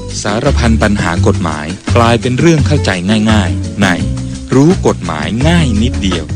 สารพันปัญหากฎหมายกลายเป็นเรื่องเข้าใจง่ายๆในรู้กฎหมายง่ายนิดเดียว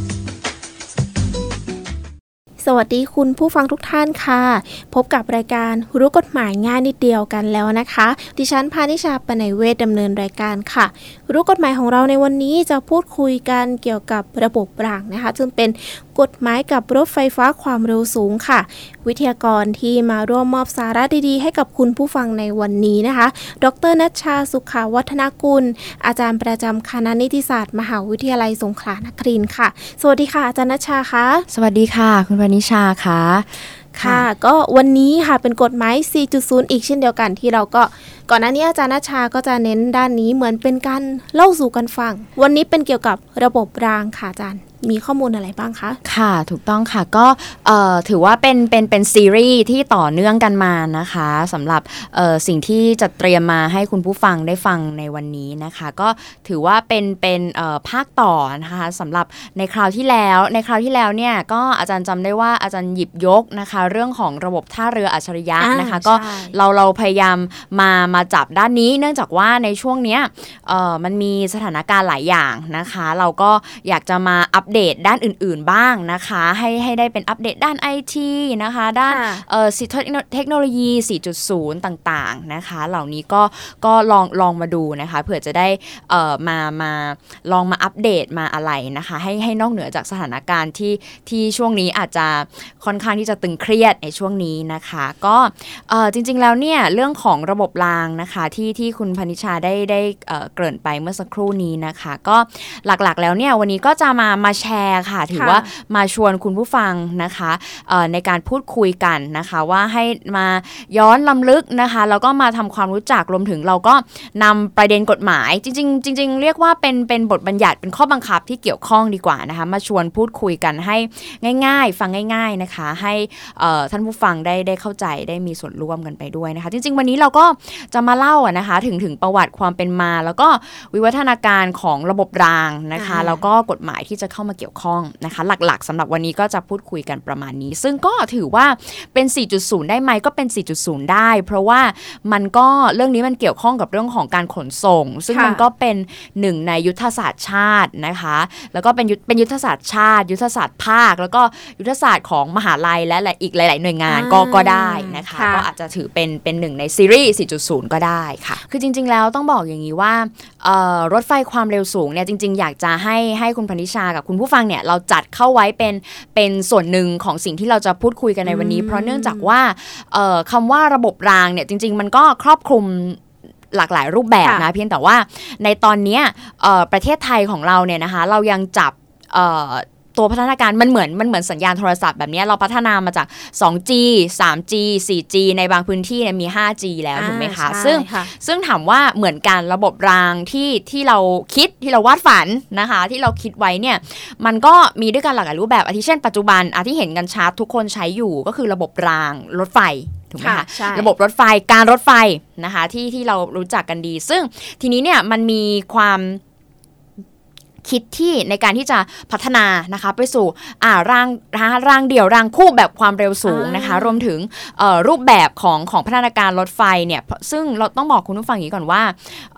สวัสดีคุณผู้ฟังทุกท่านค่ะพบกับรายการรู้กฎหมายง่ายนิดเดียวกันแล้วนะคะดิฉันพานิชา ปนัยเวชดำเนินรายการค่ะรู้กฎหมายของเราในวันนี้จะพูดคุยกันเกี่ยวกับระบบรางนะคะซึ่งเป็นกฎหมายกับรถไฟฟ้าความเร็วสูงค่ะวิทยากรที่มาร่วมมอบสาระดีๆให้กับคุณผู้ฟังในวันนี้นะคะดร.ณัชชาสุขาวัฒนกุลอาจารย์ประจำคณะนิติศาสตร์มหาวิทยาลัยสงขลานครินทร์ค่ะสวัสดีค่ะอาจารย์ณัชชาค่ะสวัสดีค่ะคุณพนิชาค่ะค่ะก็วันนี้ค่ะเป็นกฎหมาย 4.0 อีกเช่นเดียวกันที่เราก็ก่อนหน้านี้อาจารย์ณัชชาก็จะเน้นด้านนี้เหมือนเป็นการเล่าสู่กันฟังวันนี้เป็นเกี่ยวกับระบบรางค่ะอาจารย์มีข้อมูลอะไรบ้างคะค่ะถูกต้องค่ะก็ถือว่าเป็นซีรีส์ที่ต่อเนื่องกันมานะคะสำหรับสิ่งที่จะเตรียมมาให้คุณผู้ฟังได้ฟังในวันนี้นะคะก็ถือว่าเป็นภาคต่อนะคะสำหรับในคราวที่แล้วเนี่ยก็อาจารย์จำได้ว่าอาจารย์หยิบยกนะคะเรื่องของระบบท่าเรืออัจฉริยะนะคะก็เราพยายามมาจับด้านนี้เนื่องจากว่าในช่วงเนี้ยมันมีสถานการณ์หลายอย่างนะคะเราก็อยากจะมาอัปเดตด้านอื่นๆบ้างนะคะให้ได้เป็นอัปเดตด้าน IT นะคะด้านเทคโนโลยี 4.0 ต่างๆนะคะเหล่านี้ก็ลองมาดูนะคะเผื่อจะได้มาลองมาอัปเดตมาอะไรนะคะให้นอกเหนือจากสถานการณ์ที่ช่วงนี้อาจจะค่อนข้างที่จะตึงเครียดในช่วงนี้นะคะก็จริงๆแล้วเนี่ยเรื่องของระบบรางนะคะที่คุณพนิชาได้เกริ่นไปเมื่อสักครู่นี้นะคะก็หลักๆแล้วเนี่ยวันนี้ก็จะมาแชร์ค่ะถือว่ามาชวนคุณผู้ฟังนะคะในการพูดคุยกันนะคะว่าให้มาย้อนลำลึกนะคะแล้วก็มาทำความรู้จักรวมถึงเราก็นำประเด็นกฎหมายจริงเรียกว่าเป็นบทบัญญัติเป็นข้อบังคับที่เกี่ยวข้องดีกว่านะคะมาชวนพูดคุยกันให้ง่ายๆฟังง่ายๆนะคะให้ท่านผู้ฟังได้เข้าใจได้มีส่วนร่วมกันไปด้วยนะคะจริงๆวันนี้เราก็จะมาเล่านะคะถึงประวัติความเป็นมาแล้วก็วิวัฒนาการของระบบรางนะคะแล้วก็กฎหมายที่จะเข้ามาเกี่ยวข้องนะคะหลักๆสำหรับวันนี้ก็จะพูดคุยกันประมาณนี้ซึ่งก็ถือว่าเป็น 4.0 ได้ไหมก็เป็น 4.0 ได้เพราะว่ามันก็เรื่องนี้มันเกี่ยวข้องกับเรื่องของการขนส่งซึ่งมันก็เป็นหนึ่งในยุทธศาสตร์ชาตินะคะแล้วก็เป็นยุทธศาสตร์ชาติยุทธศาสตร์ภาคแล้วก็ยุทธศาสตร์ของมหาลัยและอีกหลายๆหน่วยงานก็ได้นะคะก็อาจจะถือเป็นหนึ่งในซีรีส์ 4.0 ก็ได้ค่ะคือจริงๆแล้วต้องบอกอย่างนี้ว่ารถไฟความเร็วสูงเนี่ยจริงๆอยากจะให้คุณพนิชากับคุณผู้ฟังเนี่ยเราจัดเข้าไว้เป็นส่วนหนึ่งของสิ่งที่เราจะพูดคุยกันในวันนี้เพราะเนื่องจากว่าคำว่าระบบรางเนี่ยจริงๆมันก็ครอบคลุมหลากหลายรูปแบบนะเพียงแต่ว่าในตอนนี้ประเทศไทยของเราเนี่ยนะคะเรายังจับตัวพัฒนาการมันเหมือนสัญญาณโทรศัพท์แบบนี้เราพัฒนามาจาก 2G 3G 4G ในบางพื้นที่เนี่ยมี 5G แล้วถูกไหมคะซึ่งถามว่าเหมือนกันระบบรางที่เราคิดที่เราวาดฝันนะคะที่เราคิดไว้เนี่ยมันก็มีด้วยกันหลากหลายรูปแบบอาทิเช่นปัจจุบันที่เห็นกันชัดทุกคนใช้อยู่ก็คือระบบรางรถไฟถูกไหมคะระบบรถไฟการรถไฟนะคะที่เรารู้จักกันดีซึ่งทีนี้เนี่ยมันมีความคิดที่ในการที่จะพัฒนานะคะไปสู่รางเดี่ยวรางคู่แบบความเร็วสูงนะคะรวมถึงรูปแบบของพัฒนาการรถไฟเนี่ยซึ่งเราต้องบอกคุณผู้ฟังอย่างนี้ก่อนว่า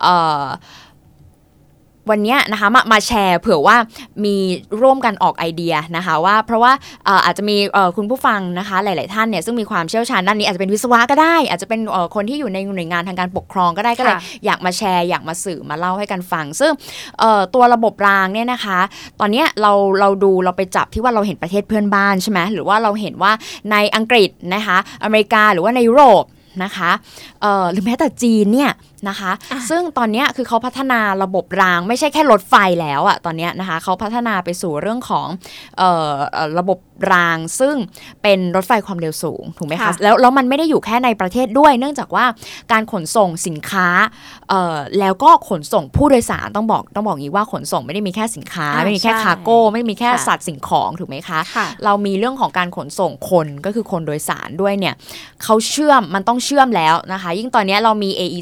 วันนี้นะคะมาแชร์เผื่อว่ามีร่วมกันออกไอเดียนะคะว่าเพราะว่าอาจจะมีคุณผู้ฟังนะคะหลายๆท่านเนี่ยซึ่งมีความเชี่ยวชาญด้านนี้อาจจะเป็นวิศวะก็ได้อาจจะเป็นคนที่อยู่ในหน่วยงานทางการปกครองก็ได้ก็เลยอยากมาแชร์อยากมาสื่อมาเล่าให้กันฟังซึ่งตัวระบบรางเนี่ยนะคะตอนนี้เราไปจับที่ว่าเราเห็นประเทศเพื่อนบ้านใช่ไหมหรือว่าเราเห็นว่าในอังกฤษนะคะอเมริกาหรือว่าในยุโรปนะคะหรือแม้แต่จีนเนี่ยนะคะซึ่งตอนนี้คือเขาพัฒนาระบบรางไม่ใช่แค่รถไฟแล้วตอนนี้นะคะเขาพัฒนาไปสู่เรื่องของระบบรางซึ่งเป็นรถไฟความเร็วสูงถูกไหมคะแล้วมันไม่ได้อยู่แค่ในประเทศด้วยเนื่องจากว่าการขนส่งสินค้าแล้วก็ขนส่งผู้โดยสารต้องบอกอย่างนี้ว่าขนส่งไม่ได้มีแค่สินค้าไม่มีแค่คาร์โก้ไม่มีแค่สัตว์สิ่งของถูกไหมคะเรามีเรื่องของการขนส่งคนก็คือคนโดยสารด้วยเนี่ยเขามันต้องเชื่อมแล้วนะคะยิ่งตอนนี้เรามี AEC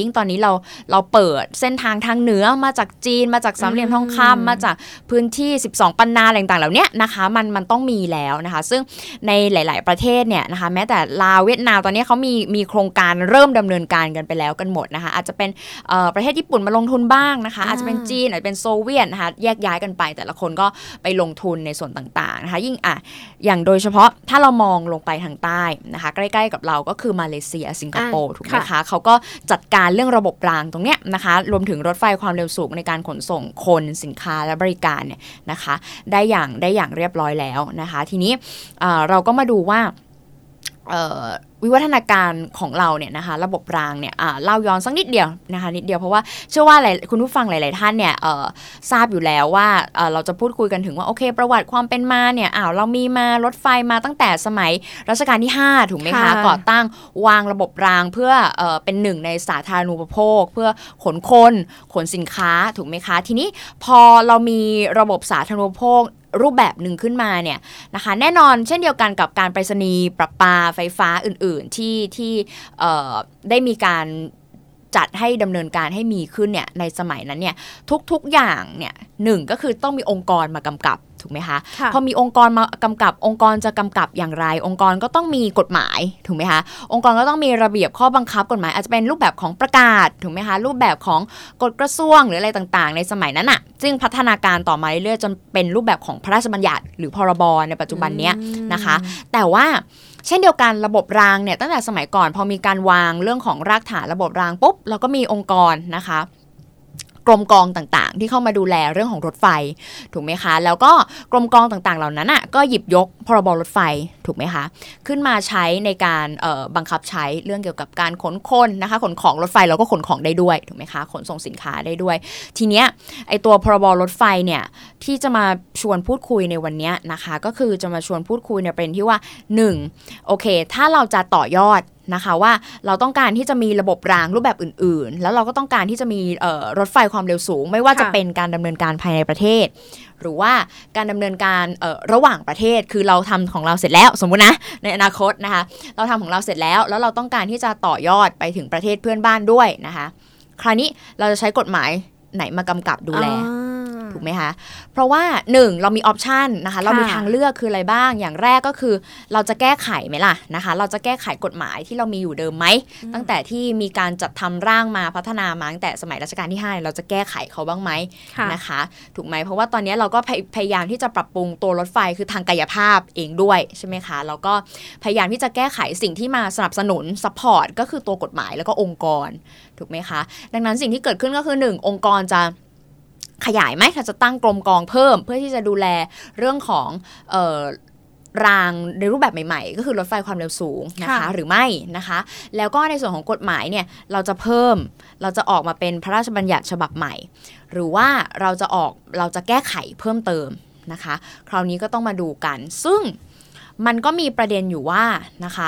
ยิ่งตอนนี้เราเปิดเส้นทางเหนือมาจากจีนมาจากสามเหลี่ยมทองคำมาจากพื้นที่12ปันนาอะไรต่างๆเหล่านี้นะคะมันต้องมีแล้วนะคะซึ่งในหลายๆประเทศเนี่ยนะคะแม้แต่ลาวเวียดนามตอนนี้เขามีโครงการเริ่มดำเนินการกันไปแล้วกันหมดนะคะอาจจะเป็นประเทศญี่ปุ่นมาลงทุนบ้างนะคะอาจจะเป็นจีนอาจจะเป็นโซเวียตนะคะแยกย้ายกันไปแต่ละคนก็ไปลงทุนในส่วนต่างๆนะคะยิ่งอย่างโดยเฉพาะถ้าเรามองลงไปทางใต้นะคะใกล้ๆกับเราก็คือมาเลเซียสิงคโปร์ถูกไหมคะเขาก็จัดการเรื่องระบบรางตรงเนี้ยนะคะรวมถึงรถไฟความเร็วสูงในการขนส่งคนสินค้าและบริการเนี่ยนะคะได้อย่างเรียบร้อยแล้วนะคะทีนี้เราก็มาดูว่าวิวัฒนาการของเราเนี่ยนะคะระบบรางเนี่ยเล่าย้อนสักนิดเดียวนะคะนิดเดียวเพราะว่าเชื่อว่าคุณผู้ฟังหลายๆท่านเนี่ยทราบอยู่แล้วว่าเราจะพูดคุยกันถึงว่าโอเคประวัติความเป็นมาเนี่ยเรามีมารถไฟมาตั้งแต่สมัยรัชกาลที่5ถูกไหมคะก่อตั้งวางระบบรางเพื่อเป็นหนึ่งในสาธารณูปโภคเพื่อขนคนขนสินค้าถูกไหมคะทีนี้พอเรามีระบบสาธารณูปโภครูปแบบหนึ่งขึ้นมาเนี่ยนะคะแน่นอนเช่นเดียวกันกับการไปรษณีย์ประปาไฟฟ้าอื่นๆที่ได้มีการจัดให้ดำเนินการให้มีขึ้นเนี่ยในสมัยนั้นเนี่ยทุกอย่างเนี่ยหนึ่งก็คือต้องมีองค์กรมากำกับถูกไหมคะพอมีองค์กรมากำกับองค์กรจะกำกับอย่างไรองค์กรก็ต้องมีกฎหมายถูกไหมคะองค์กรก็ต้องมีระเบียบข้อบังคับกฎหมายอาจจะเป็นรูปแบบของประกาศถูกไหมคะรูปแบบของกฎกระทรวงหรืออะไรต่างๆในสมัยนั้นอ่ะซึ่งพัฒนาการต่อมาเรื่อยๆจนเป็นรูปแบบของพระราชบัญญัติหรือพรบในปัจจุบันเนี้ยนะคะแต่ว่าเช่นเดียวกันระบบรางเนี่ยตั้งแต่สมัยก่อนพอมีการวางเรื่องของรากฐานระบบรางปุ๊บเราก็มีองค์กรนะคะกรมกองต่างๆที่เข้ามาดูแลเรื่องของรถไฟถูกไหมคะแล้วก็กรมกองต่างๆเหล่านั้นอ่ะก็หยิบยกพรบรถไฟถูกไหมคะขึ้นมาใช้ในการบังคับใช้เรื่องเกี่ยวกับการขนคนนะคะขนของรถไฟเราก็ขนของได้ด้วยถูกไหมคะขนส่งสินค้าได้ด้วยทีเนี้ยไอตัวพรบรถไฟเนี่ยที่จะมาชวนพูดคุยในวันนี้นะคะก็คือจะมาชวนพูดคุยในประเด็นที่ว่า1โอเคถ้าเราจะต่อยอดนะคะว่าเราต้องการที่จะมีระบบรางรูปแบบอื่นๆแล้วเราก็ต้องการที่จะมีรถไฟความเร็วสูงไม่ว่าจะเป็นการดำเนินการภายในประเทศหรือว่าการดำเนินการระหว่างประเทศคือเราทำของเราเสร็จแล้วสมมุตินะในอนาคตนะคะเราทำของเราเสร็จแล้วเราต้องการที่จะต่อยอดไปถึงประเทศเพื่อนบ้านด้วยนะคะคราวนี้เราจะใช้กฎหมายไหนมากำกับดูแลถูกไหมคะเพราะว่า1เรามีออปชันนะคะเรามีทางเลือกคืออะไรบ้างอย่างแรกก็คือเราจะแก้ไขไหมล่ะนะคะเราจะแก้ไขกฎหมายที่เรามีอยู่เดิมไหมตั้งแต่ที่มีการจัดทำร่างมาพัฒนามาตั้งแต่สมัยรัชกาลที่5เราจะแก้ไขเขาบ้างไหมนะคะถูกไหมเพราะว่าตอนนี้เราก็พยายามที่จะปรับปรุงตัวรถไฟคือทางกายภาพเองด้วยใช่ไหมคะแล้วก็พยายามที่จะแก้ไขสิ่งที่มาสนับสนุนซัพพอร์ตก็คือตัวกฎหมายแล้วก็องค์กรถูกไหมคะดังนั้นสิ่งที่เกิดขึ้นก็คือ1องค์กรจะขยายไหมถ้าจะตั้งกรมกองเพิ่มเพื่อที่จะดูแลเรื่องของรางในรูปแบบใหม่ๆก็คือรถไฟความเร็วสูงนะคะหรือไม่นะคะแล้วก็ในส่วนของกฎหมายเนี่ยเราจะออกมาเป็นพระราชบัญญัติฉบับใหม่หรือว่าเราจะแก้ไขเพิ่มเติมนะคะคราวนี้ก็ต้องมาดูกันซึ่งมันก็มีประเด็นอยู่ว่านะคะ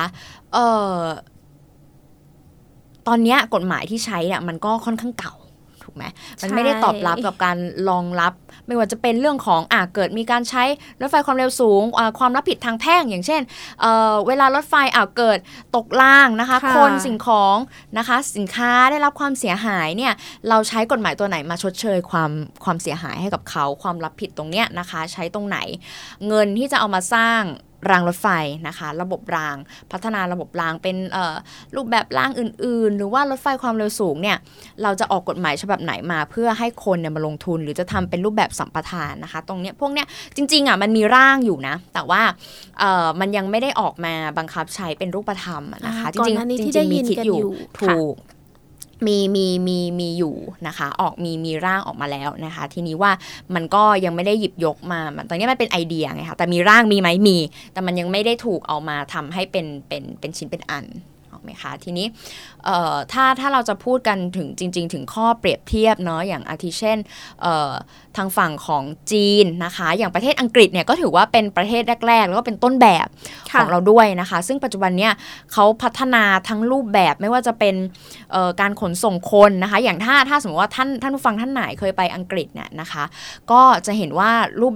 ตอนนี้กฎหมายที่ใช้เนี่ยมันก็ค่อนข้างเก่าถูกไหมมันไม่ได้ตอบรับกับการรองรับไม่ว่าจะเป็นเรื่องของเกิดมีการใช้รถไฟความเร็วสูงความรับผิดทางแพ่งอย่างเช่นเวลารถไฟเกิดตกล่างนะคะคนสิ่งของนะคะสินค้าได้รับความเสียหายเนี่ยเราใช้กฎหมายตัวไหนมาชดเชยความเสียหายให้กับเขาความรับผิดตรงเนี้ยนะคะใช้ตรงไหนเงินที่จะเอามาสร้างรางรถไฟนะคะระบบรางพัฒนาระบบรางเป็นรูปแบบรางอื่นๆหรือว่ารถไฟความเร็วสูงเนี่ยเราจะออกกฎหมายฉบับไหนมาเพื่อให้คนเนี่ยมาลงทุนหรือจะทำเป็นรูปแบบสัมปทานนะคะตรงเนี้ยพวกเนี้ยจริงๆมันมีร่างอยู่นะแต่ว่ามันยังไม่ได้ออกมาบังคับใช้เป็นรูปธรรมนะคะจริงๆมีคิดอยู่ถูกมีอยู่นะคะมีร่างออกมาแล้วนะคะทีนี้ว่ามันก็ยังไม่ได้หยิบยกมาตอนนี้มันเป็นไอเดียไงคะแต่มีร่างมีไหมมีแต่มันยังไม่ได้ถูกเอามาทำให้เป็นชิ้นเป็นอันไหมคะทีนี้ถ้าเราจะพูดกันถึงจริงๆถึงข้อเปรียบเทียบเนาะอย่างอาทิเช่นทางฝั่งของจีนนะคะอย่างประเทศอังกฤษเนี่ยก็ถือว่าเป็นประเทศแรกๆแล้วก็เป็นต้นแบบของเราด้วยนะคะซึ่งปัจจุบันเนี่ยเขาพัฒนาทั้งรูปแบบไม่ว่าจะเป็นการขนส่งคนนะคะอย่างถ้าสมมติว่าท่านผู้ฟังท่านไหนเคยไปอังกฤษเนี่ยนะคะก็จะเห็นว่ารูปแบบ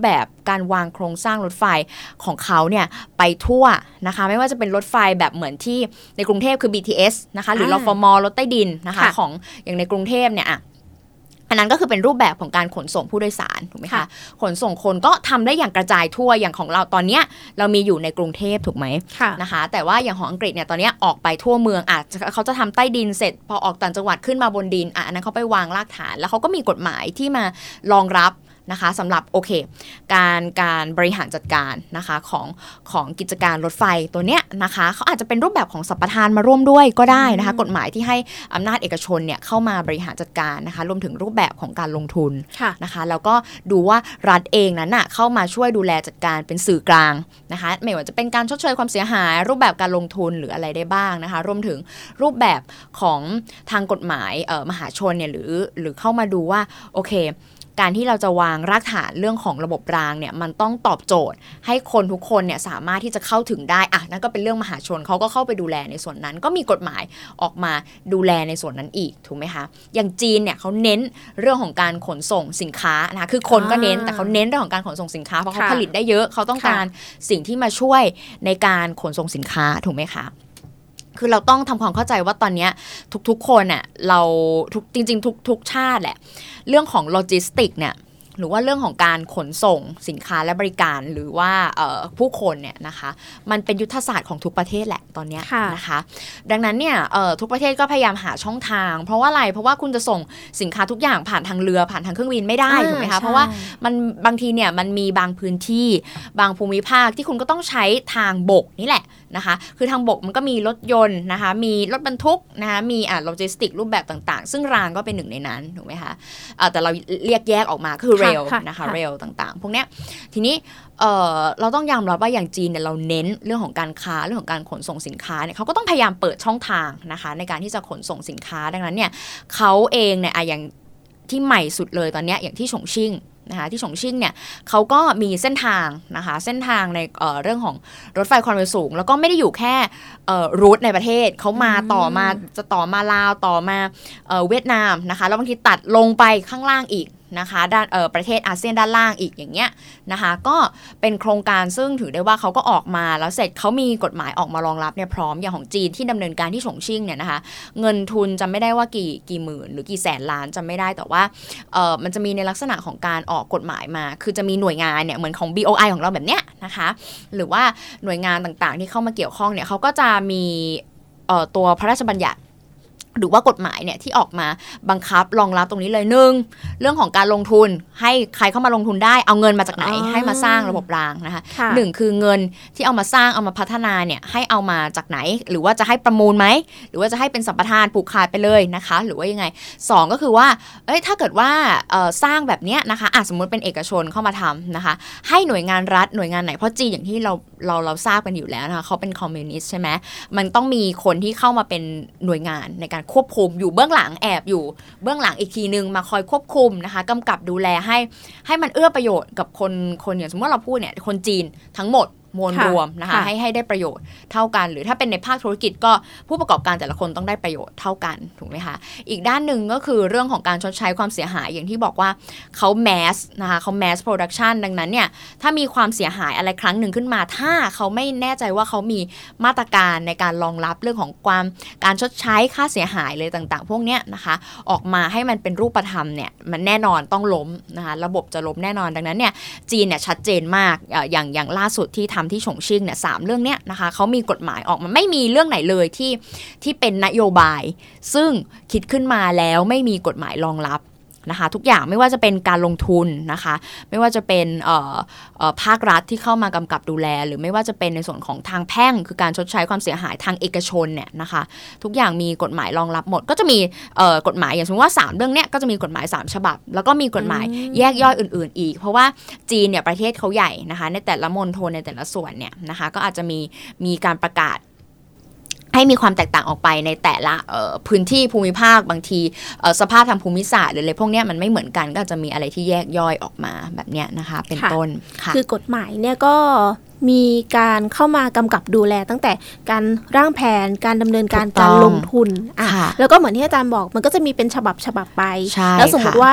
การวางโครงสร้างรถไฟของเขาเนี่ยไปทั่วนะคะไม่ว่าจะเป็นรถไฟแบบเหมือนที่ในกรุงเทพคือ BTS นะคะหรือรฟม.รถใต้ดินนะคะของอย่างในกรุงเทพเนี่ยอันนั้นก็คือเป็นรูปแบบของการขนส่งผู้โดยสารถูกไหมคะขนส่งคนก็ทำได้อย่างกระจายทั่วอย่างของเราตอนนี้เรามีอยู่ในกรุงเทพถูกไหมนะคะแต่ว่าอย่างของอังกฤษเนี่ยตอนนี้ออกไปทั่วเมืองเขาจะทำใต้ดินเสร็จพอออกต่างจังหวัดขึ้นมาบนดินอันนั้นเขาไปวางรากฐานแล้วเขาก็มีกฎหมายที่มารองรับนะคะสำหรับโอเคการบริหารจัดการนะคะของกิจการรถไฟตัวเนี้ยนะคะเขาอาจจะเป็นรูปแบบของสัมปทานมาร่วมด้วยก็ได้นะคะกฎหมายที่ให้อำนาจเอกชนเนี่ยเข้ามาบริหารจัดการนะคะรวมถึงรูปแบบของการลงทุนนะคะแล้วก็ดูว่ารัฐเองนั้นน่ะเข้ามาช่วยดูแลจัดการเป็นสื่อกลางนะคะไม่ว่าจะเป็นการชดเชยความเสียหายรูปแบบการลงทุนหรืออะไรได้บ้างนะคะรวมถึงรูปแบบของทางกฎหมายมหาชนเนี่ยหรือเข้ามาดูว่าโอเคการที่เราจะวางรากฐานเรื่องของระบบรางเนี่ยมันต้องตอบโจทย์ให้คนทุกคนเนี่ยสามารถที่จะเข้าถึงได้นั่นก็เป็นเรื่องมหาชนเขาก็เข้าไปดูแลในส่วนนั้นก็มีกฎหมายออกมาดูแลในส่วนนั้นอีกถูกไหมคะอย่างจีนเนี่ยเขาเน้นเรื่องของการขนส่งสินค้านะคะคือคนก็เน้นแต่เขาเน้นเรื่องของการขนส่งสินค้าเพราะเขาผลิตได้เยอะเขาต้องการสิ่งที่มาช่วยในการขนส่งสินค้าถูกไหมคะคือเราต้องทำความเข้าใจว่าตอนนี้ทุกๆคนน่ะเราจริงๆทุกชาติแหละเรื่องของโลจิสติกเนี่ยหรือว่าเรื่องของการขนส่งสินค้าและบริการหรือว่าผู้คนเนี่ยนะคะมันเป็นยุทธศาสตร์ของทุกประเทศแหละตอนนี้นะคะดังนั้นเนี่ยทุกประเทศก็พยายามหาช่องทางเพราะว่าอะไรเพราะว่าคุณจะส่งสินค้าทุกอย่างผ่านทางเรือผ่านทางเครื่องบินไม่ได้ถูกไหมคะเพราะว่ามันบางทีเนี่ยมันมีบางพื้นที่บางภูมิภาคที่คุณก็ต้องใช้ทางบกนี่แหละนะคะคือทางบกมันก็มีรถยนต์นะคะมีรถบรรทุกนะคะมีโลจิสติกรูปแบบต่างๆซึ่งรางก็เป็นหนึ่งในนั้นถูกไหมคะแต่เราเรียกแยกออกมาคือเรลนะคะเรลต่างๆพวกเนี้ยทีนี้เราต้องยอมรับว่าอย่างจีนเนี่ยเราเน้นเรื่องของการค้าเรื่องของการขนส่งสินค้าเนี่ยเขาก็ต้องพยายามเปิดช่องทางนะคะในการที่จะขนส่งสินค้าดังนั้นเนี่ยเขาเองเนี่ยอย่างที่ใหม่สุดเลยตอนนี้อย่างที่ฉงชิ่งนะคะที่ฉงชิ่งเนี่ยเขาก็มีเส้นทางนะคะเส้นทางในเรื่องของรถไฟความเร็วสูงแล้วก็ไม่ได้อยู่แค่รูทในประเทศเขามาต่อมาลาวต่อมาเวียดนามนะคะแล้วบางทีตัดลงไปข้างล่างอีกนะคะด้านประเทศอาเซียนด้านล่างอีกอย่างเงี้ยนะคะก็เป็นโครงการซึ่งถือได้ว่าเขาก็ออกมาแล้วเสร็จเขามีกฎหมายออกมารองรับเนี่ยพร้อมอย่างของจีนที่ดำเนินการที่ฉงชิ่งเนี่ยนะคะเงินทุนจำไม่ได้ว่ากี่หมื่นหรือกี่แสนล้านจำไม่ได้แต่ว่ามันจะมีในลักษณะของการออกกฎหมายมาคือจะมีหน่วยงานเนี่ยเหมือนของ BOI ของเราแบบเนี้ยนะคะหรือว่าหน่วยงานต่างๆที่เข้ามาเกี่ยวข้องเนี่ยเขาก็จะมีตัวพระราชบัญญัติหรือว่ากฎหมายเนี่ยที่ออกมาบังคับรองรับตรงนี้เลย1เรื่องของการลงทุนให้ใครเข้ามาลงทุนได้เอาเงินมาจากไหนให้มาสร้างระบบรางนะคะ1คือเงินที่เอามาสร้างเอามาพัฒนาเนี่ยให้เอามาจากไหนหรือว่าจะให้ประมูลไหมหรือว่าจะให้เป็นสัมปทานผูกขาดไปเลยนะคะหรือว่ายังไง2ก็คือว่าถ้าเกิดว่าสร้างแบบนี้นะคะสมมติเป็นเอกชนเข้ามาทำนะคะให้หน่วยงานรัฐหน่วยงานไหนเพราะจีนอย่างที่เราทราบกันอยู่แล้วนะคะเขาเป็นคอมมิวนิสต์ใช่ไหมมันต้องมีคนที่เข้ามาเป็นหน่วยงานในการควบคุมอยู่เบื้องหลังแอบอยู่เบื้องหลังอีกทีนึงมาคอยควบคุมนะคะกำกับดูแลให้มันเอื้อประโยชน์กับคนอย่างสมมติเราพูดเนี่ยคนจีนทั้งหมดมวลรวมนะคะให้ได้ประโยชน์เท่ากันหรือถ้าเป็นในภาคธุรกิจก็ผู้ประกอบการแต่ละคนต้องได้ประโยชน์เท่ากันถูกไหมคะอีกด้านหนึ่งก็คือเรื่องของการชดใช้ความเสียหายอย่างที่บอกว่าเขาแมสนะคะเขาแมสโปรดักชันดังนั้นเนี่ยถ้ามีความเสียหายอะไรครั้งหนึ่งขึ้นมาถ้าเขาไม่แน่ใจว่าเขามีมาตรการในการรองรับเรื่องของการชดใช้ค่าเสียหายเลยต่างๆพวกเนี้ยนะคะออกมาให้มันเป็นรูปธรรมเนี่ยมันแน่นอนต้องล้มนะคะระบบจะล้มแน่นอนดังนั้นเนี่ยจีนเนี่ยชัดเจนมากอย่างล่าสุดที่ที่ฉงชิ่งเนี่ย3เรื่องเนี้ยนะคะเขามีกฎหมายออกมาไม่มีเรื่องไหนเลยที่เป็นนโยบายซึ่งคิดขึ้นมาแล้วไม่มีกฎหมายรองรับนะคะทุกอย่างไม่ว่าจะเป็นการลงทุนนะคะไม่ว่าจะเป็นภาครัฐที่เข้ามากำกับดูแลหรือไม่ว่าจะเป็นในส่วนของทางแพ่งคือการชดใช้ความเสียหายทางเอกชนเนี่ยนะคะทุกอย่างมีกฎหมายรองรับหมดก็จะมีกฎหมายอย่างสมมติว่า3เรื่องเนี้ยก็จะมีกฎหมาย3ฉบับแล้วก็มีกฎหมายแยกย่อยอื่นๆอีกเพราะว่าจีนเนี่ยประเทศเขาใหญ่นะคะในแต่ละมณฑลในแต่ละส่วนเนี่ยนะคะก็อาจจะมีการประกาศให้มีความแตกต่างออกไปในแต่ละพื้นที่ภูมิภาคบางทีสภาพทางภูมิศาสตร์หรืออะไรพวกนี้มันไม่เหมือนกันก็จะมีอะไรที่แยกย่อยออกมาแบบเนี้ยนะคะเป็นต้นค่ะคือกฎหมายเนี่ยก็มีการเข้ามากำกับดูแลตั้งแต่การร่างแผนการดำเนินการการลงทุนแล้วก็เหมือนที่อาจารย์บอกมันก็จะมีเป็นฉบับไปแล้วสมมติว่า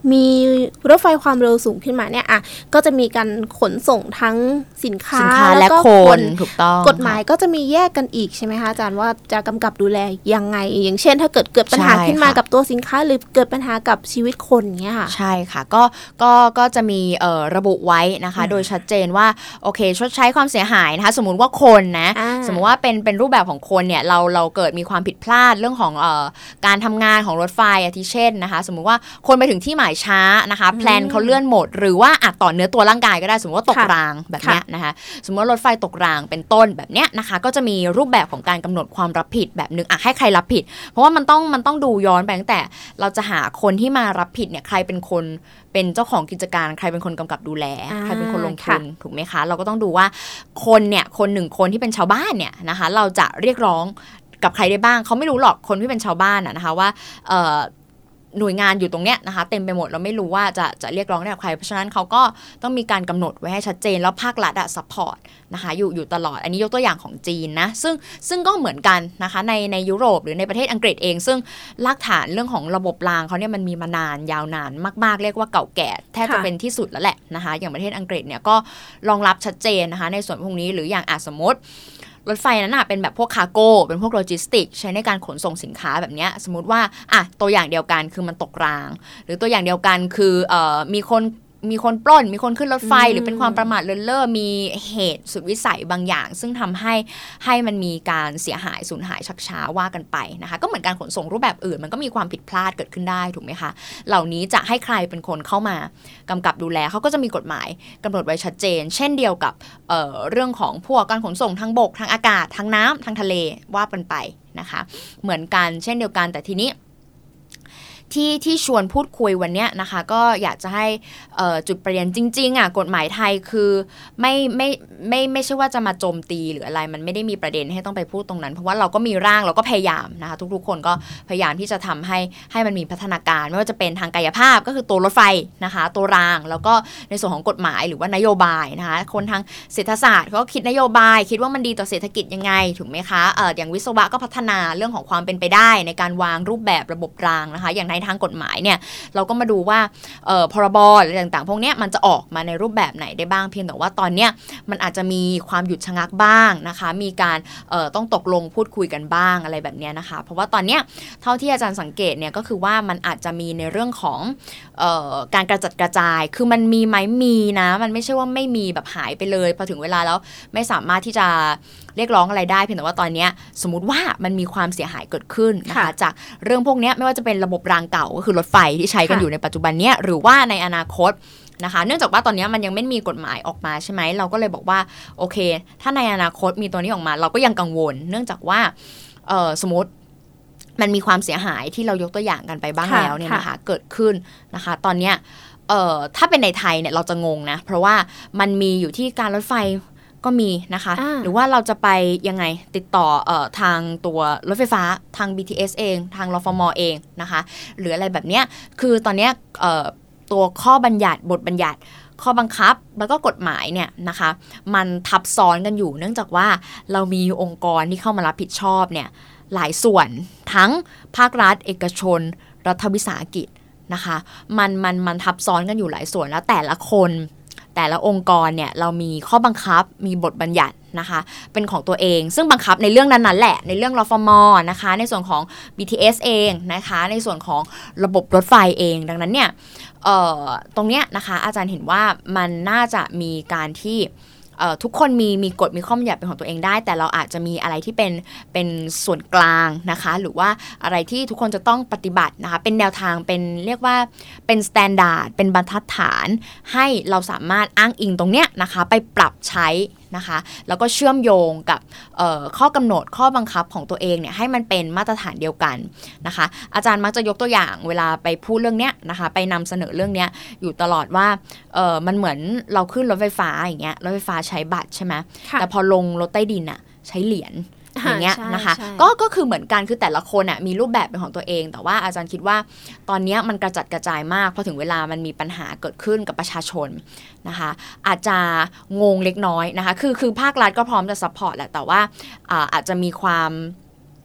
มีรถไฟความเร็วสูงขึ้นมาเนี่ยก็จะมีการขนส่งทั้งสินค้าและคนถูกต้องกฎหมายก็จะมีแยกกันอีกใช่ไหมคะอาจารย์ว่าจะกำกับดูแลยังไงอย่างเช่นถ้าเกิดปัญหาขึ้นมากับตัวสินค้าหรือเกิดปัญหากับชีวิตคนเงี้ยค่ะใช่ค่ะก็จะมีระบุไว้นะคะโดยชัดเจนว่าโอเคชดใช้ความเสียหายนะคะสมมุติว่าคนนะสมมุติว่าเป็นรูปแบบของคนเนี่ยเราเกิดมีความผิดพลาดเรื่องของการทำงานของรถไฟอาทิเช่นนะคะสมมุติว่าคนไปถึงที่หมายช้านะคะแพลนเขาเลื่อนหมดหรือว่าต่อเนื้อตัวร่างกายก็ได้สมมติว่าตกรางแบบเนี้ยนะคะสมมติว่ารถไฟตกรางเป็นต้นแบบเนี้ยนะคะก็จะมีรูปแบบของการกำหนดความรับผิดแบบนึงให้ใครรับผิดเพราะว่ามันต้องดูย้อนไปตั้งแต่เราจะหาคนที่มารับผิดเนี่ยใครเป็นคนเป็นเจ้าของกิจการใครเป็นคนกำกับดูแลใครเป็นคนลงทุนถูกไหมคะเราก็ต้องดูว่าคนหนึ่งคนที่เป็นชาวบ้านเนี่ยนะคะเราจะเรียกร้องกับใครได้บ้างเขาไม่รู้หรอกคนที่เป็นชาวบ้านนะคะว่าหน่วยงานอยู่ตรงเนี้ยนะคะเต็มไปหมดเราไม่รู้ว่าจะเรียกร้องได้กับใครเพราะฉะนั้นเขาก็ต้องมีการกำหนดไว้ให้ชัดเจนแล้วภาครัฐซัพพอร์ตนะคะอยู่ตลอดอันนี้ยกตัวอย่างของจีนนะซึ่งก็เหมือนกันนะคะในยุโรปหรือในประเทศอังกฤษเองซึ่งรากฐานเรื่องของระบบรางเขาเนี่ยมันมีมานานยาวนานมากๆเรียกว่าเก่าแก่แทบจะเป็นที่สุดแล้วแหละนะคะอย่างประเทศอังกฤษเนี่ยก็รองรับชัดเจนนะคะในส่วนพวกนี้หรืออย่างสมมติรถไฟนั้นเป็นแบบพวกคาร์โก้เป็นพวกโลจิสติกใช้ในการขนส่งสินค้าแบบนี้สมมุติว่าตัวอย่างเดียวกันคือมันตกรางหรือตัวอย่างเดียวกันคือมีคนปล้นมีคนขึ้นรถไฟหรือเป็นความประมาทเลินเล่อมีเหตุสุดวิสัยบางอย่างซึ่งทำให้มันมีการเสียหายสูญหายชักช้าว่ากันไปนะคะก็เหมือนการขนส่งรูปแบบอื่นมันก็มีความผิดพลาดเกิดขึ้นได้ถูกไหมคะเหล่านี้จะให้ใครเป็นคนเข้ามากำกับดูแลเขาก็จะมีกฎหมายกำหนดไว้ชัดเจนเช่นเดียวกับเรื่องของพวกการขนส่งทางบกทางอากาศทางน้ำทางทะเลว่ากันไปนะคะเหมือนกันเช่นเดียวกันแต่ทีนี้ที่ชวนพูดคุยวันนี้นะคะก็อยากจะให้จุดประเด็นจริงๆกฎหมายไทยคือไม่ใช่ว่าจะมาโจมตีหรืออะไรมันไม่ได้มีประเด็นให้ต้องไปพูดตรงนั้นเพราะว่าเราก็มีร่างเราก็พยายามนะคะทุกๆคนก็พยายามที่จะทำให้มันมีพัฒนาการไม่ว่าจะเป็นทางกายภาพก็คือตัวรถไฟนะคะตัวรางแล้วก็ในส่วนของกฎหมายหรือว่านโยบายนะคะคนทางเศรษฐศาสตร์ก็คิดนโยบายคิดว่ามันดีต่อเศรษฐกิจยังไงถูกไหมคะอย่างวิศวะก็พัฒนาเรื่องของความเป็นไปได้ในการวางรูปแบบระบบรางนะคะอย่างในทางกฎหมายเนี่ยเราก็มาดูว่าพรบอะไรต่างๆพวกนี้มันจะออกมาในรูปแบบไหนได้บ้างเพียงแต่ว่าตอนนี้มันอาจจะมีความหยุดชะงักบ้างนะคะมีการต้องตกลงพูดคุยกันบ้างอะไรแบบนี้นะคะเพราะว่าตอนนี้เท่าที่อาจารย์สังเกตเนี่ยก็คือว่ามันอาจจะมีในเรื่องของการกระจัดกระจายคือมันมีไหมมีนะมันไม่ใช่ว่าไม่มีแบบหายไปเลยพอถึงเวลาแล้วไม่สามารถที่จะเรียกร้องอะไรได้เพียงแต่ว่าตอนนี้สมมุติว่ามันมีความเสียหายเกิดขึ้นนะคะจากเรื่องพวกนี้ไม่ว่าจะเป็นระบบรางเก่าก็คือรถไฟที่ใช้กันอยู่ในปัจจุบันเนี้ยหรือว่าในอนาคตนะคะเนื่องจากว่าตอนนี้มันยังไม่มีกฎหมายออกมาใช่ไหมเราก็เลยบอกว่าโอเคถ้าในอนาคตมีตัวนี้ออกมาเราก็ยังกังวลเนื่องจากว่าสมมติมันมีความเสียหายที่เรายกตัวอย่างกันไปบ้างแล้วเนี่ยนะคะเกิดขึ้นนะคะตอนนี้ถ้าเป็นในไทยเนี่ยเราจะงงนะเพราะว่ามันมีอยู่ที่การรถไฟก็มีนะคะหรือว่าเราจะไปยังไงติดต่อทางตัวรถไฟฟ้าทาง BTS เองทางรฟม.เองนะคะหรืออะไรแบบเนี้ยคือตอนเนี้ยตัวข้อบัญญัติบทบัญญัติข้อบังคับแล้วก็กฎหมายเนี่ยนะคะมันทับซ้อนกันอยู่เนื่องจากว่าเรามีองค์กรที่เข้ามารับผิดชอบเนี่ยหลายส่วนทั้งภาครัฐเอกชนรัฐวิสาหกิจนะคะมันทับซ้อนกันอยู่หลายส่วนแล้วแต่ละคนแต่ละองค์กรเนี่ยเรามีข้อบังคับมีบทบัญญัตินะคะเป็นของตัวเองซึ่งบังคับในเรื่องนั้นๆแหละในเรื่องรฟม.นะคะในส่วนของ BTS เองนะคะในส่วนของระบบรถไฟเองดังนั้นเนี่ยตรงเนี้ยนะคะอาจารย์เห็นว่ามันน่าจะมีการที่ทุกคนมีกฎมีข้อบัญญัติเป็นของตัวเองได้แต่เราอาจจะมีอะไรที่เป็นส่วนกลางนะคะหรือว่าอะไรที่ทุกคนจะต้องปฏิบัตินะคะเป็นแนวทางเป็นเรียกว่าเป็นสแตนดาร์ดเป็นบรรทัดฐานให้เราสามารถอ้างอิงตรงเนี้ยนะคะไปปรับใช้นะคะแล้วก็เชื่อมโยงกับข้อกำหนดข้อบังคับของตัวเองเนี่ยให้มันเป็นมาตรฐานเดียวกันนะคะอาจารย์มักจะยกตัวอย่างเวลาไปพูดเรื่องเนี้ยนะคะไปนำเสนอเรื่องเนี้ยอยู่ตลอดว่ามันเหมือนเราขึ้นรถไฟฟ้าอย่างเงี้ยรถไฟฟ้าใช้บัตรใช่ไหมแต่พอลงรถใต้ดินอะใช้เหรียญอย่างเงี้ยนะคะก็คือเหมือนกันคือแต่ละคนอ่ะมีรูปแบบเป็นของตัวเองแต่ว่าอาจารย์คิดว่าตอนนี้มันกระจัดกระจายมากพอถึงเวลามันมีปัญหาเกิดขึ้นกับประชาชนนะคะอาจจะงงเล็กน้อยนะคะคือภาครัฐก็พร้อมจะซัพพอร์ตแหละแต่ว่าอาจจะมีความ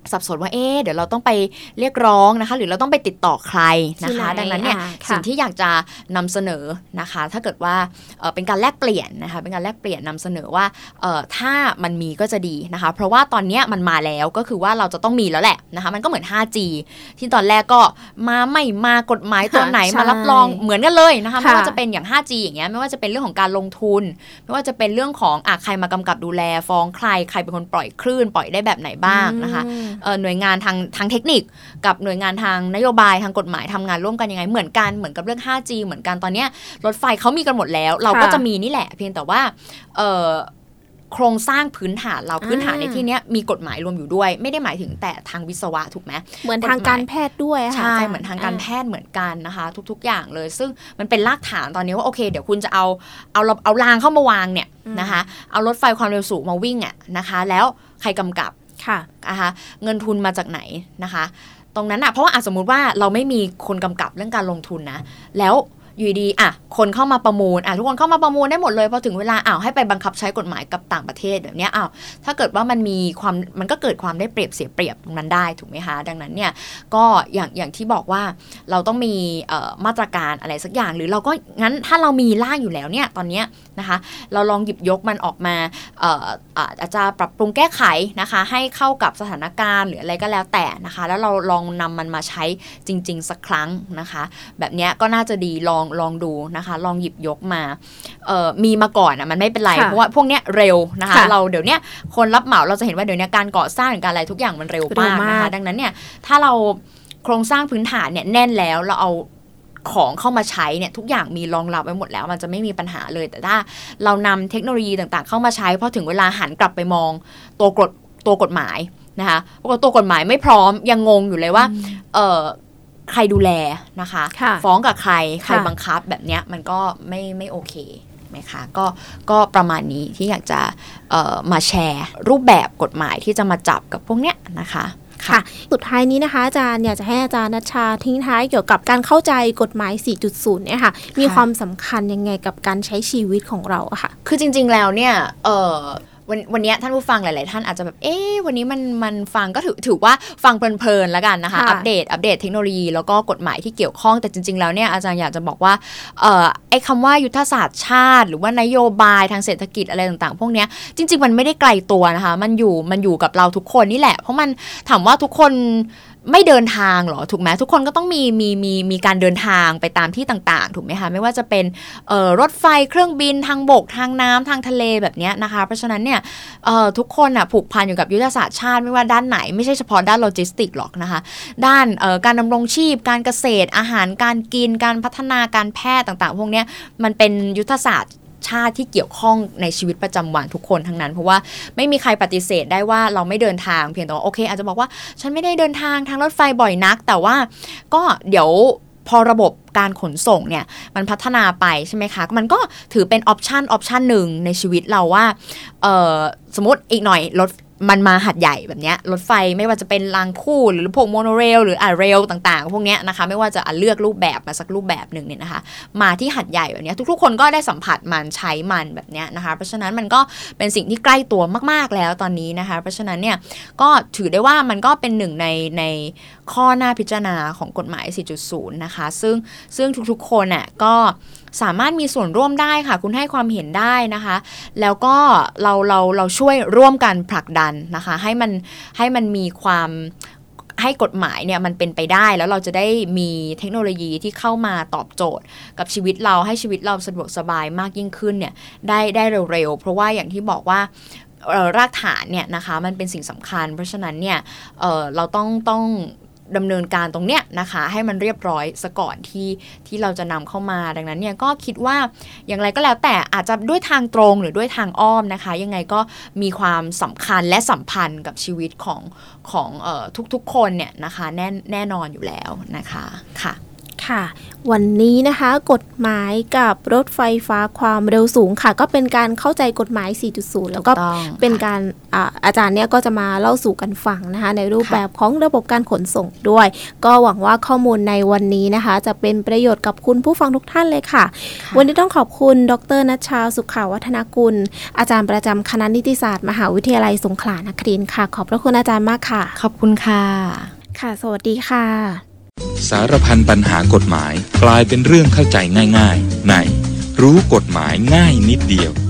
สับสนว่าเดี๋ยวเราต้องไปเรียกร้องนะคะหรือเราต้องไปติดต่อใครนะคะดังนั้นเนี่ยสิ่งที่อยากจะนำเสนอนะคะถ้าเกิดว่าเป็นการแลกเปลี่ยนนะคะเป็นการแลกเปลี่ยนนำเสนอว่าถ้ามันมีก็จะดีนะคะเพราะว่าตอนนี้มันมาแล้วก็คือว่าเราจะต้องมีแล้วแหละนะคะมันก็เหมือน 5G ที่ตอนแรกก็ไม่มากฎหมายตัวไหนมารับรองเหมือนกันเลยนะคะไม่ว่าจะเป็นอย่าง 5G อย่างเงี้ยไม่ว่าจะเป็นเรื่องของการลงทุนไม่ว่าจะเป็นเรื่องของใครมากำกับดูแลฟ้องใครเป็นคนปล่อยคลื่นปล่อยได้แบบไหนบ้างนะคะหน่วยงานทางเทคนิคกับหน่วยงานทางนโยบายทางกฎหมายทำงานร่วมกันยังไงเหมือนกับเรื่อง 5G เหมือนกันตอนนี้รถไฟเขามีกันหมดแล้วเราก็จะมีนี่แหละเพียงแต่ว่าโครงสร้างพื้นฐานในที่นี้มีกฎหมายรวมอยู่ด้วยไม่ได้หมายถึงแต่ทางวิศวะถูกไหมเหมือนทางการแพทย์ด้วยใช่เหมือนทางการแพทย์เหมือนกันนะคะทุกๆอย่างเลยซึ่งมันเป็นรากฐานตอนนี้ว่าโอเคเดี๋ยวคุณจะเอารางเข้ามาวางเนี่ยนะคะเอารถไฟความเร็วสูงมาวิ่งนะคะแล้วใครกำกับนะคะเงินทุนมาจากไหนนะคะตรงนั้นเพราะว่าสมมุติว่าเราไม่มีคนกำกับเรื่องการลงทุนนะแล้วอยู่ดีคนเข้ามาประมูลทุกคนเข้ามาประมูลได้หมดเลยพอถึงเวลาให้ไปบังคับใช้กฎหมายกับต่างประเทศแบบนี้ถ้าเกิดว่ามันก็เกิดความได้เปรียบเสียเปรียบตรงนั้นได้ถูกไหมคะดังนั้นเนี่ยก็อย่างที่บอกว่าเราต้องมีมาตรการอะไรสักอย่างหรือเราก็งั้นถ้าเรามีร่างอยู่แล้วเนี่ยตอนนี้นะคะเราลองหยิบยกมันออกมาอาจจะปรับปรุงแก้ไขนะคะให้เข้ากับสถานการณ์หรืออะไรก็แล้วแต่นะคะแล้วเราลองนำมันมาใช้จริงๆสักครั้งนะคะแบบนี้ก็น่าจะดีลองดูนะคะลองหยิบยกมามีมาก่อนมันไม่เป็นไรเพราะว่าพวกเนี้ยเร็วนะคะเราเดี๋ยวนี้คนรับเหมาเราจะเห็นว่าเดี๋ยวนี้การก่อสร้างหรือการอะไรทุกอย่างมันเร็วมากนะคะดังนั้นเนี่ยถ้าเราโครงสร้างพื้นฐานเนี่ยแน่นแล้วเราเอาของเข้ามาใช้เนี่ยทุกอย่างมีรองรับไว้หมดแล้วมันจะไม่มีปัญหาเลยแต่ถ้าเรานำเทคโนโลยีต่างๆเข้ามาใช้พอถึงเวลาหันกลับไปมองตัวกฎหมายนะคะตัวกฎหมายไม่พร้อมยังงงอยู่เลยว่าใครดูแลนะคะฟ้องกับใครบังคับแบบเนี้ยมันก็ไม่โอเคไหมคะก็ประมาณนี้ที่อยากจะมาแชร์รูปแบบกฎหมายที่จะมาจับกับพวกเนี้ยนะคะค่ะสุดท้ายนี้นะคะอาจารย์อยากจะให้อาจารย์ณัชชาทิ้งท้ายเกี่ยวกับการเข้าใจกฎหมาย 4.0 เนี่ยค่ะมีความสำคัญยังไงกับการใช้ชีวิตของเราอะค่ะคือจริงๆแล้วเนี่ยวันนี้ท่านผู้ฟังหลายๆท่านอาจจะแบบวันนี้มันฟังก็ถือว่าฟังเพลินๆแล้วกันนะคะอัปเดตเทคโนโลยีแล้วก็กฎหมายที่เกี่ยวข้องแต่จริงๆแล้วเนี่ยอาจารย์อยากจะบอกว่าไอ้คำว่ายุทธศาสตร์ชาติหรือว่านโยบายทางเศรษฐกิจอะไรต่างๆพวกนี้จริงๆมันไม่ได้ไกลตัวนะคะมันอยู่กับเราทุกคนนี่แหละเพราะมันถามว่าทุกคนไม่เดินทางหรอถูกไหมทุกคนก็ต้องมีการเดินทางไปตามที่ต่างๆถูกไหมคะไม่ว่าจะเป็นรถไฟเครื่องบินทางบกทางน้ำทางทะเลแบบนี้นะคะเพราะฉะนั้นเนี่ยทุกคนผูกพันอยู่กับยุทธศาสตร์ชาติไม่ว่าด้านไหนไม่ใช่เฉพาะด้านโลจิสติกหรอกนะคะด้านการดำรงชีพการเกษตรอาหารการกินการพัฒนาการแพทย์ต่างๆพวกนี้มันเป็นยุทธศาสตร์ชาติที่เกี่ยวข้องในชีวิตประจำวันทุกคนทั้งนั้นเพราะว่าไม่มีใครปฏิเสธได้ว่าเราไม่เดินทางเพียงแต่ว่าโอเคอาจจะบอกว่าฉันไม่ได้เดินทางทางรถไฟบ่อยนักแต่ว่าก็เดี๋ยวพอระบบการขนส่งเนี่ยมันพัฒนาไปใช่ไหมคะมันก็ถือเป็นออปชันหนึ่งในชีวิตเราว่าสมมติอีกหน่อยรถมันมาหัดใหญ่แบบนี้รถไฟไม่ว่าจะเป็นรางคู่หรือพวกโมโนเรลหรือเรลต่างๆพวกนี้นะคะไม่ว่าจะเลือกรูปแบบมาสักรูปแบบหนึ่งเนี่ยนะคะมาที่หัดใหญ่แบบนี้ทุกๆคนก็ได้สัมผัสมันใช้มันแบบนี้นะคะเพราะฉะนั้นมันก็เป็นสิ่งที่ใกล้ตัวมากๆแล้วตอนนี้นะคะเพราะฉะนั้นเนี่ยก็ถือได้ว่ามันก็เป็นหนึ่งในข้อหน้าพิจารณาของกฎหมาย 4.0 นะคะซึ่งทุกๆคนน่ะก็สามารถมีส่วนร่วมได้ค่ะคุณให้ความเห็นได้นะคะแล้วก็เราช่วยร่วมกันผลักดันนะคะให้มันมีความให้กฎหมายเนี่ยมันเป็นไปได้แล้วเราจะได้มีเทคโนโลยีที่เข้ามาตอบโจทย์กับชีวิตเราให้ชีวิตเราสะดวกสบายมากยิ่งขึ้นเนี่ยได้เร็วๆเพราะว่าอย่างที่บอกว่ารากฐานเนี่ยนะคะมันเป็นสิ่งสำคัญเพราะฉะนั้นเนี่ยเราต้องดำเนินการตรงเนี้ยนะคะให้มันเรียบร้อยซะก่อนที่เราจะนำเข้ามาดังนั้นเนี่ยก็คิดว่าอย่างไรก็แล้วแต่อาจจะด้วยทางตรงหรือด้วยทางอ้อมนะคะยังไงก็มีความสำคัญและสัมพันธ์กับชีวิตของทุกๆคนเนี่ยนะคะแน่นอนอยู่แล้วนะคะค่ะค่ะวันนี้นะคะกฎหมายกับรถไฟฟ้าความเร็วสูงค่ะก็เป็นการเข้าใจกฎหมาย 4.0 แล้วก็เป็นการอาจารย์เนี่ยก็จะมาเล่าสู่กันฟังนะคะในรูปแบบของระบบการขนส่งด้วยก็หวังว่าข้อมูลในวันนี้นะคะจะเป็นประโยชน์กับคุณผู้ฟังทุกท่านเลยค่ะวันนี้ต้องขอบคุณดร.ณัชชาสุขวัฒนกุลอาจารย์ประจำคณะนิติศาสตร์มหาวิทยาลัยสงขลานครินทร์ค่ะขอบพระคุณอาจารย์มากค่ะขอบคุณค่ะค่ะสวัสดีค่ะสารพันปัญหากฎหมายกลายเป็นเรื่องเข้าใจง่ายๆในรู้กฎหมายง่ายนิดเดียว